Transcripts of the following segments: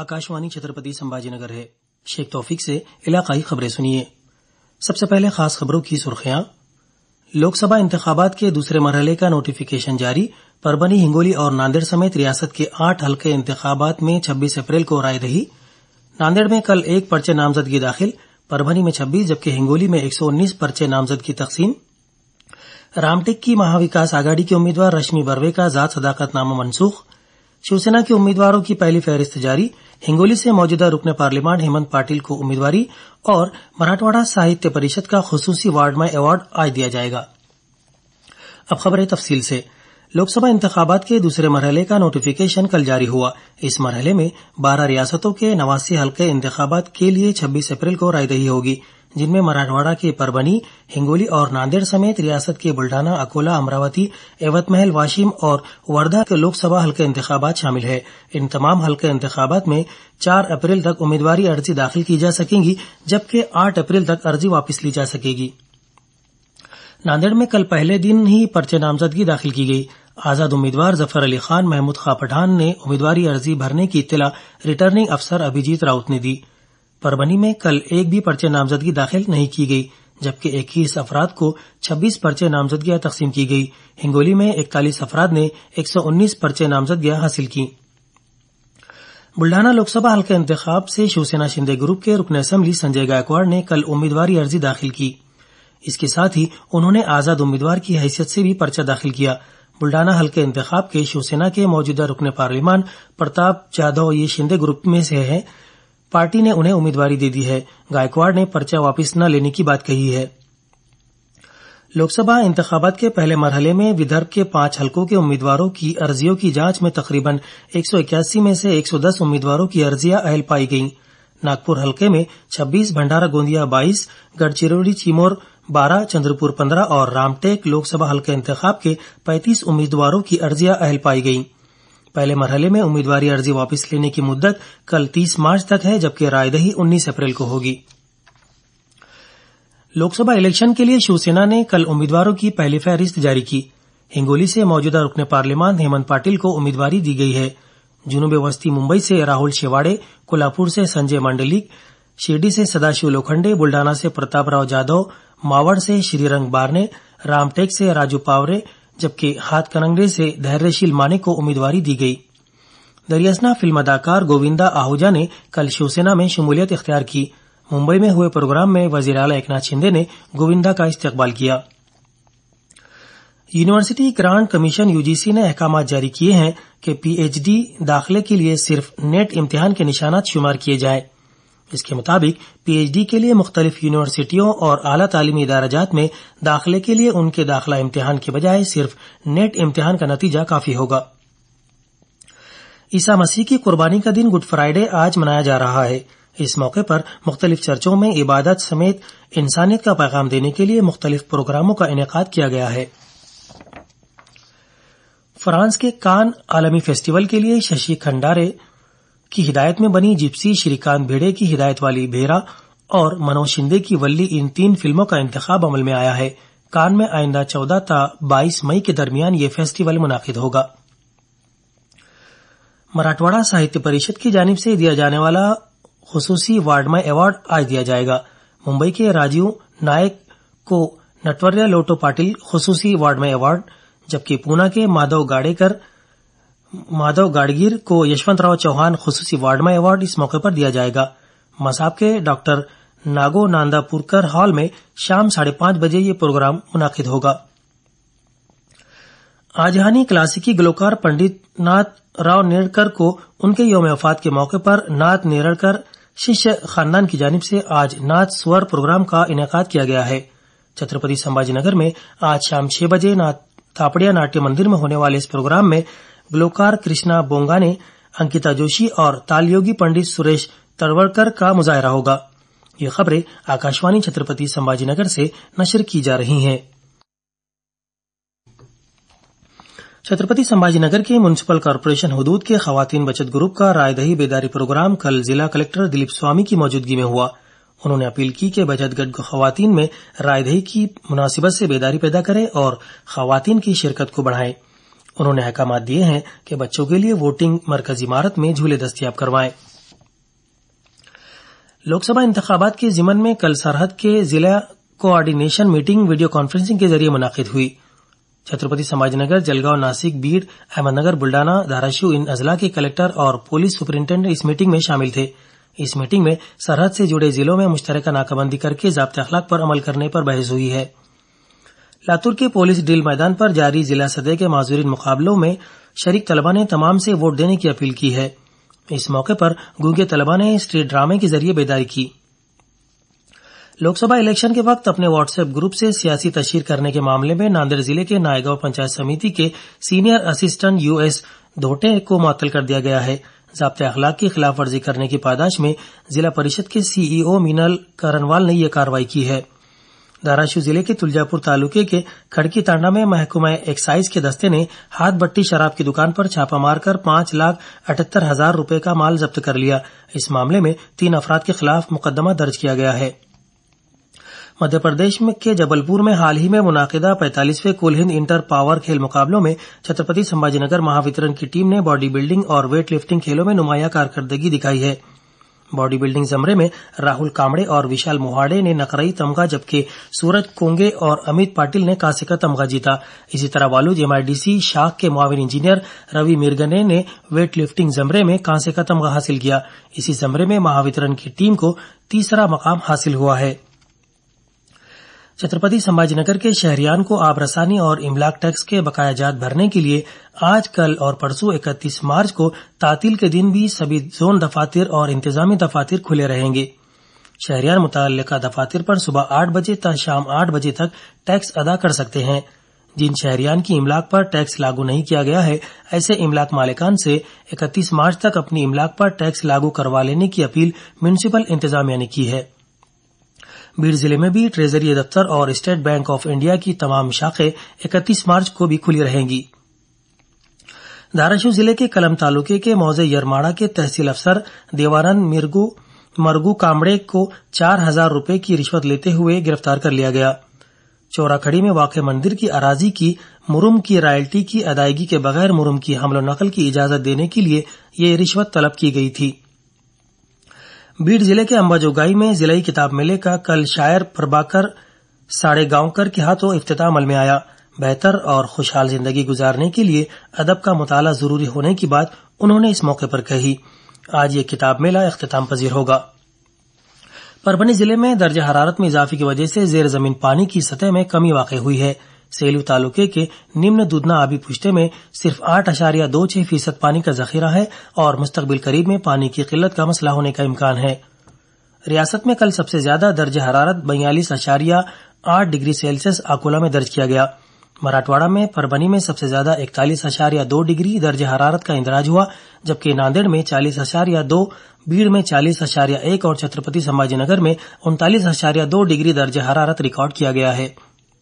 आकाशवाणी छत्रपति संभाजी नगर है। शेख तौफीक से इलाकाई खबरें सुनिए। सबसे पहले खास खबरों की सुर्खियां। लोकसभा इंतखाबात के दूसरे मरहले का नोटिफिकेशन जारी। परभनी, हिंगोली और नांदेड़ समेत रियासत के 8 हल्के इंतखाबात में 26 अप्रैल को राय दही। नांदेड़ में कल 1 पर्चे नामजदगी दाखिल, परभनी में 26 जबकि हिंगोली में 119 पर्चे नामजदगी तकसीम। रामटेक की महाविकास आघाड़ी के उम्मीदवार रश्मि बर्वे का जात सदाकतनामा मनसूख। शिवसेना के उम्मीदवारों की पहली फहरिस्त जारी। हिंगोली से मौजूदा रुकने पार्लियामेंट हेमंत पाटिल को उम्मीदवारी और मराठवाड़ा साहित्य परिषद का खुसूसी वार्ड में अवार्ड आज दिया जाएगा। अब खबरें तफसील से। लोकसभा इंतखाबात के दूसरे मरहले का नोटिफिकेशन कल जारी हुआ। इस मरहले में 12 रियासतों के 89 हल्के इंतखाबात के लिए 26 अप्रैल को रायदही होगी, जिनमें मराठवाड़ा के परभनी, हिंगोली और नांदेड़ समेत रियासत के बुल्ढाना, अकोला, अमरावती, एवतमहल, वाशिम और वर्धा के लोकसभा हल्के इंतखाबात शामिल है। इन तमाम हल्के इंतखाबात में 4 अप्रैल तक उम्मीदवारी अर्जी दाखिल की जा सकेंगी, जबकि 8 अप्रैल तक अर्जी वापस ली जा सकेगी। नांदेड़ में कल पहले दिन ही पर्चे नामजदगी दाखिल की गई। आजाद उम्मीदवार जफर अली खान महमूद खां पठान ने उम्मीदवारी अर्जी भरने की इत्तला रिटर्निंग अफसर अभिजीत राउत ने दी। परभनी में कल एक भी पर्चे नामजदगी दाखिल नहीं की गई, जबकि 21 अफराद को 26 पर्चे नामजदगियां तकसीम की गई। हिंगोली में 41 अफराद ने 119 पर्चे नामजदगियां हासिल की। बुल्ढाना लोकसभा हल्के इंतखाब से शिवसेना शिंदे ग्रुप के रुकन असेंबली संजय गायकवाड़ ने कल उम्मीदवारी अर्जी दाखिल की। इसके साथ ही उन्होंने आजाद उम्मीदवार की हैसियत से भी पर्चा दाखिल किया। बुल्ढाना हल्के इंतखाब के शिवसेना के मौजूदा रुकने पार्लियामेंट प्रताप जाधव ये शिंदे ग्रुप में से है। पार्टी ने उन्हें उम्मीदवारी दे दी है। गायकवाड़ ने पर्चा वापस न लेने की बात कही है। लोकसभा इंतखाबात के पहले मरहले में विदर्भ के 5 हल्कों के उम्मीदवारों की अर्जियों की जांच में तकरीबन 181 में से 110 उम्मीदवारों की अर्जियां अहल पाई गईं। नागपुर हल्के में 26, भंडारा गोंदिया 22, गढ़चिरौली चिमोर 12, चंद्रपुर 15 और रामटेक लोकसभा हल्के इंतखाब के 35 उम्मीदवारों की अर्जियां अहल पाई गईं। पहले मरहले में उम्मीदवारी अर्जी वापस लेने की मुद्दत कल 30 मार्च तक है, जबकि रायदही 19 अप्रैल को होगी। लोकसभा इलेक्शन के लिए शिवसेना ने कल उम्मीदवारों की पहली फहरिस्त जारी की। हिंगोली से मौजूदा रुकने पार्लियामेंट हेमंत पाटिल को उम्मीदवारी दी गई है। जुनूबी वस्ती मुंबई से राहुल शेवाड़े, कोल्हापुर से संजय मंडलिक, शिरडी से सदाशिव लोखंडे, बुल्ढाना से प्रतापराव जाधव, मावड़ से श्रीरंग बारने, रामटेक से राजू पावरे, जबकि हाथकरंगले से धैर्यशील माने को उम्मीदवारी दी गई। दरियासना फिल्म अदाकार गोविंदा आहूजा ने कल शिवसेना में शमूलियत इख्तियार की। मुंबई में हुए प्रोग्राम में वजीर आला एकनाथ शिंदे ने गोविंदा का इस्तकबाल किया। यूनिवर्सिटी ग्रांट कमीशन यूजीसी ने अहकाम जारी किए हैं कि पीएचडी दाखिले के लिए सिर्फ नेट इम्तिहान के निशानात शुमार किए जाएं। इसके मुताबिक पीएचडी के लिए मुख्तलिफ यूनिवर्सिटियों और आला तालीमी इदाराजात में दाखिले के लिए उनके दाखिला इम्तिहान के बजाय सिर्फ नेट इम्तिहान का नतीजा काफी होगा। ईसा मसीह की कुर्बानी का दिन गुड फ्राइडे आज मनाया जा रहा है। इस मौके पर मुख्तलिफ चर्चों में इबादत समेत इंसानियत का पैगाम देने के लिए मुख्तलिफ प्रोग्रामों का इनेकाद किया गया है। फ्रांस के कान आलमी फेस्टिवल के लिए शशि खंडारे की हिदायत में बनी जिप्सी, श्रीकांत भिड़े की हिदायत वाली भेरा और मनोज शिंदे की वल्ली, इन 3 फिल्मों का इंतखाब अमल में आया है। कान में आइंदा 14 ता 22 मई के दरमियान ये फेस्टिवल मुनाकिद होगा। मराठवाड़ा साहित्य परिषद की जानिब से दिया जाने वाला खुसूसी वार्ड में अवार्ड आज दिया जाएगा। मुंबई के राजीव नायक को नटवर्य लोटो पाटिल खुसूसी वार्ड में अवार्ड, जबकि पूना के माधव गाड़गीर को यशवंतराव चौहान खुसूसी वार्ड में अवार्ड इस मौके पर दिया जाएगा। मसाब के डॉक्टर नागो नांदापुरकर हॉल में शाम 5:30 बजे ये प्रोग्राम मुनाकिद होगा। आजहानी क्लासिकी गलोकार पंडित नाथ राव नेरड़कर को उनके यौम वफात के मौके पर नाथ नेरड़कर शिष्य खानदान की जानिब से आज नाथ स्वर प्रोग्राम का इनेकाद किया गया है। छत्रपति संभाजीनगर में आज शाम 6 बजे थापड़िया नाट्य मंदिर में होने वाले इस प्रोग्राम में गलोकार कृष्णा बोंगाने, अंकिता जोशी और तालयोगी पंडित सुरेश तरवड़कर का मुजाहरा होगा। ये खबरें आकाशवाणी छत्रपति संभाजीनगर से नशर की जा रही हैं। छत्रपति संभाजीनगर के म्युनिसिपल कॉर्पोरेशन हुदूद के खवातीन बचत ग्रुप का रायदही बेदारी प्रोग्राम कल जिला कलेक्टर दिलीप स्वामी की मौजूदगी में हुआ। उन्होंने अपील की कि बचतगढ़ खवातीन में रायदही की मुनासिबत से बेदारी पैदा करें और खवातीन की शिरकत को बढ़ाएं। उन्होंने अहकाम दिए हैं कि बच्चों के लिए वोटिंग मरकजी इमारत में झूले दस्तयाब करवाएं। لوک سبھا انتخابات کے ضمن میں کل سرحد کے ضلع کوآرڈینیشن میٹنگ ویڈیو کانفرنسنگ کے ذریعے منعقد ہوئی. چھترپتی سمبھاجی نگر، جلگاؤں، ناسک، بیڑ، احمد نگر، بلڈانا، دھاراشو ان اضلاع کے کلکٹر اور پولیس سپرنٹینڈنٹ اس میٹنگ میں شامل تھے. اس میٹنگ میں سرحد سے جڑے ضلعوں میں مشترکہ ناکہ بندی کر کے ضابطۂ اخلاق پر عمل کرنے پر بحث ہوئی ہے. لاتور کے پولیس ڈرل میدان پر جاری ضلع سطح کے معذورین مقابلوں میں شریک طلبہ نے تمام سے ووٹ دینے کی اپیل کی ہے. اس موقع پر گونگے طلبہ نے اسٹریٹ ڈرامے کے ذریعے بیداری کی. لوک سبھا الیکشن کے وقت اپنے واٹس ایپ گروپ سے سیاسی تشہیر کرنے کے معاملے میں ناندیڑ ضلع کے نائیگاؤں پنچایت سمیتی کے سینئر اسسٹنٹ US دھوٹے کو معطل کر دیا گیا ہے. ضابطۂ اخلاق کی خلاف ورزی کرنے کی پاداش میں ضلع پریشد کے CEO مینل کرنوال نے یہ کارروائی کی ہے. دھاراشو ضلع کے تلجاپور تعلقے کے کھڑکی تانڈا میں محکمہ ایکسائز کے دستے نے ہاتھ بٹی شراب کی دکان پر چھاپہ مار کر 5,78,000 روپے کا مال ضبط کر لیا. اس معاملے میں 3 افراد کے خلاف مقدمہ درج کیا گیا ہے. مدھیہ پردیش کے جبل پور میں حال ہی میں منعقدہ 45ویں کل ہند انٹر پاور کھیل مقابلوں میں چھترپتی سمبھاجی نگر مہاوترن کی ٹیم نے باڈی بلڈنگ اور ویٹ لفٹنگ کھیلوں میں نمایاں کارکردگی دکھائی ہے. باڈی بلڈنگ زمرے میں راہل کامڑے اور وشال موہاڑے نے نقرئی تمغہ، جبکہ سورج کونگے اور امیت پاٹل نے کانسے کا تمغہ جیتا. اسی طرح والوج MIDC شاخ کے معاون انجینئر روی میرگنے نے ویٹ لفٹنگ زمرے میں کانسے کا تمغہ حاصل کیا. اسی زمرے میں مہاوترن کی ٹیم کو تیسرا مقام حاصل ہوا ہے. چھترپتی سمبھاجی نگر کے شہریان کو آب رسانی اور املاک ٹیکس کے بقایا جات بھرنے کے لیے آج، کل اور پرسوں 31 مارچ کو تعطیل کے دن بھی سبھی زون دفاتر اور انتظامی دفاتر کھلے رہیں گے. شہریان متعلقہ دفاتر پر صبح 8 بجے تا شام 8 بجے تک ٹیکس ادا کر سکتے ہیں. جن شہریان کی املاک پر ٹیکس لاگو نہیں کیا گیا ہے، ایسے املاک مالکان سے 31 مارچ تک اپنی املاک پر ٹیکس لاگو کروا لینے کی اپیل میونسپل انتظامیہ نے کی ہے. بیڑ ضلع میں بھی ٹریزری دفتر اور اسٹیٹ بینک آف انڈیا کی تمام شاخیں 31 مارچ کو بھی کھلی رہیں گی. دھاراشو ضلع کے کلم تعلقے کے موضع یرماڑا کے تحصیل افسر دیوانند مرگو کامڑے کو 4,000 روپے کی رشوت لیتے ہوئے گرفتار کر لیا گیا. چورا کھڑی میں واقع مندر کی اراضی کی مرم کی رائلٹی کی ادائیگی کے بغیر مرم کی حمل و نقل کی اجازت دینے کے لیے یہ رشوت طلب کی گئی تھی. بیڑ ضلع کے امباجوگائی میں ضلعی کتاب میلے کا کل شاعر پربھاکر ساڑےگاؤنکر کے ہاتھوں افتتاح عمل میں آیا. بہتر اور خوشحال زندگی گزارنے کے لیے ادب کا مطالعہ ضروری ہونے کی بات انہوں نے اس موقع پر کہی. آج یہ کتاب میلہ اختتام پذیر ہوگا. پربھنی ضلع میں درجہ حرارت میں اضافے کی وجہ سے زیر زمین پانی کی سطح میں کمی واقع ہوئی ہے. سیلو تعلقے کے نمن دودھنا آبی پشتے میں صرف 8.26% پانی کا ذخیرہ ہے اور مستقبل قریب میں پانی کی قلت کا مسئلہ ہونے کا امکان ہے. ریاست میں کل سب سے زیادہ درجہ حرارت 42.8 ڈگری سیلسیس اکولا میں درج کیا گیا. مراٹھواڑہ میں پربھنی میں سب سے زیادہ 41.2 ڈگری درجہ حرارت کا اندراج ہوا، جبکہ ناندیڑ میں 40.2، بیڑ میں 40.1 اور چھترپتی سمبھاجی نگر میں 39.2 ڈگری درجہ حرارت ریکارڈ کیا گیا ہے.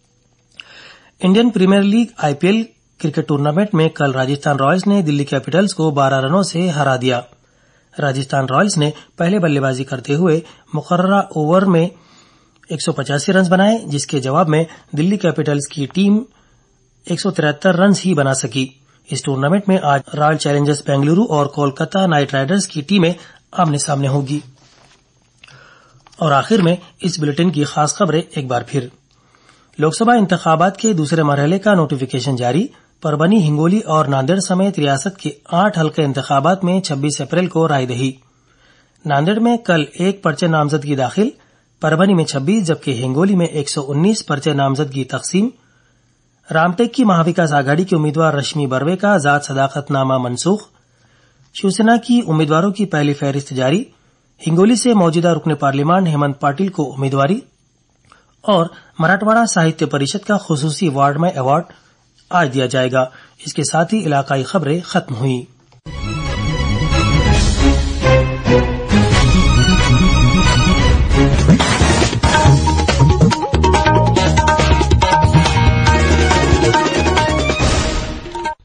Indian Premier League IPL cricket tournament میں کل راجستھان رائلز نے دلی کیپٹلز کو 12 رنوں سے ہرا دیا. راجستھان رائلز نے پہلے بلے بازی کرتے ہوئے مقررہ اوور میں 185 رنز بنائے، جس کے جواب میں دلی کیپٹلز کی ٹیم 173 رنز ہی بنا سکی. اس ٹورنامنٹ میں آج رائل چیلنجرز بنگلورو اور کولکتہ نائٹ رائڈرز کی ٹیمیں آمنے سامنے ہوگی. اور آخر میں اس بلیٹن کی خاص خبریں ایک بار پھر. لوک سبھا انتخابات کے دوسرے مرحلے کا نوٹیفیکیشن جاری. پربھنی، ہنگولی اور ناندیڑ سمیت ریاست کے 8 حلقے انتخابات میں 26 اپریل کو رائے دہی. ناندیڑ میں کل 1 پرچہ نامزدگی داخل، پربھنی میں 26 جبکہ ہنگولی میں 119 پرچہ نامزدگی تقسیم. رامٹیک کی مہاوکاس آگھاڑی کی امیدوار رشمی بروے کا ذات صداقت نامہ منسوخ. شیوسینا کی امیدواروں کی پہلی فہرست جاری. ہنگولی سے موجودہ رکن پارلیمان ہیمنت پاٹل کو امیدواری. اور مراٹھواڑہ ساہتیہ پریشد کا خصوصی وارڈ میں ایوارڈ آج دیا جائے گا. اس کے ساتھ ہی علاقائی خبریں ختم ہوئی.